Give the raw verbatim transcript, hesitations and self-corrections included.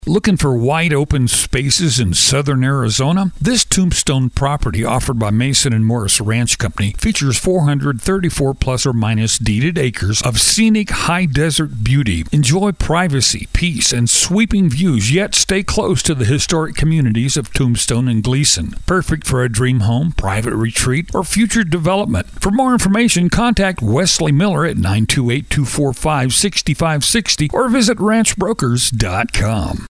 Looking for wide open spaces in southern Arizona? This Tombstone property offered by Mason and Morris Ranch Company features four hundred thirty-four plus or minus deeded acres of scenic high desert beauty. Enjoy privacy, peace, and sweeping views, yet stay close to the historic communities of Tombstone and Gleason. Perfect for a dream home, private retreat, or future development. For more information, contact Wesley Miller at nine two eight, two four five, six five six zero or visit ranch brokers dot com.